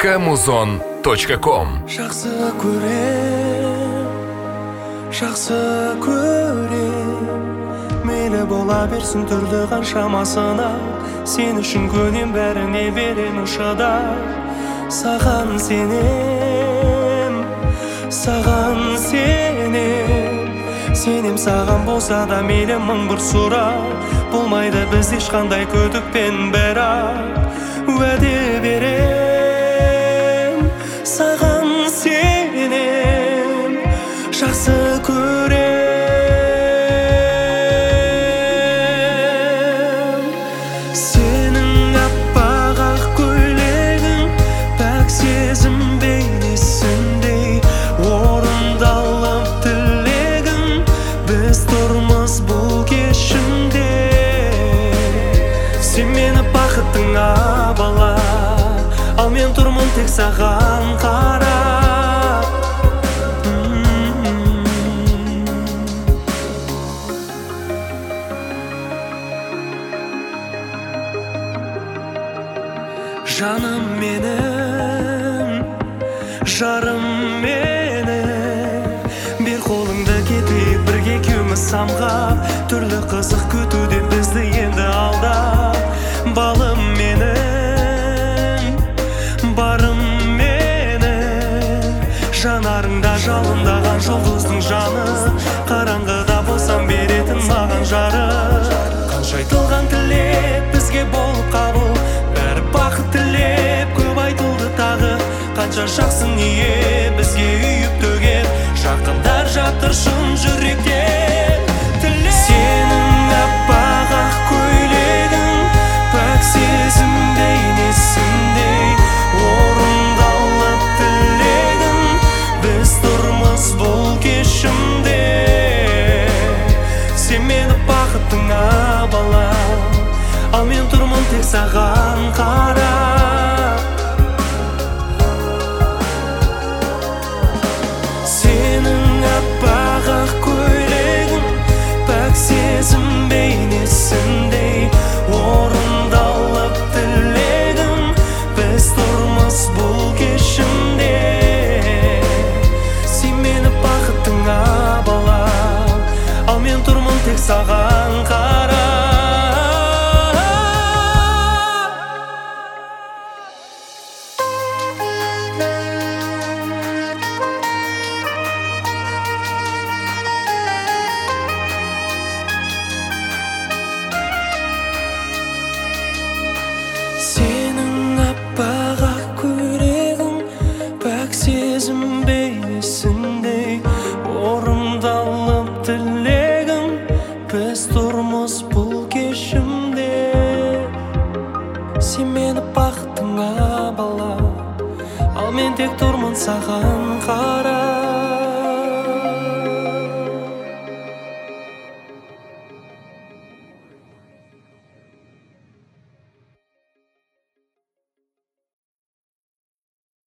muzon.com. Жақсы көрем, мейлі бола берсін түрлі қаншамасына. Сен үшін көнем, бәріне беремін шыдап. Саған сенем, саған болса да мейлі мың бір сұрақ. Болмайды біз ешқандай күдікпен, бірақ уәде берем, саған сенем, жақсы көрем. Сенің аппақ ақ көйлегің, пәк сезім бейнесіндей орындалып тілегің. Біз тұрмыз бұл кешімде, сен мені бақытыңа бала, ал мен тұрмын тек саған қарап. Жаным менің, жарым менің, бер қолыңды кетейік бірге екеуміз самғап. Түрлі қызық күтуде бізді енді алдап. Балым менің, барым менің, жанарыңда жалындаған жұлдыздың жаны. Қараңғыда болсам беретін маған жарық. Қанша айтылған тілек бізге болып қабыл, бәрі бақыт тілеп көп айтылды тағы. Қанша жақсы ниет бізге үйіп төгеп, жақындар жатыр шын жүректен. Сенің аппақ ақ көйлегің, пәк сезім бейнесіндей орындалып тілегің. Біз тұрмыз бұл кешімде, сен мені бақытыңа бала, ал мен тұрмын тек саған қарап. Сенің аппақ ақ көйлегің, пәк сезім бейнесіндей орындалып тілегің. Біз тұрмыз бұл кешімде, сен мені бақытыңа бала, ал мен тұрмын тек саған қарап. Сенің аппақ ақ көйлегің, пәк сезім бейнесіндей орындалып тілегің. Біз тұрмыз бұл кешімде, сен мені бақытыңа бала, ал мен тек тұрмын саған қарап.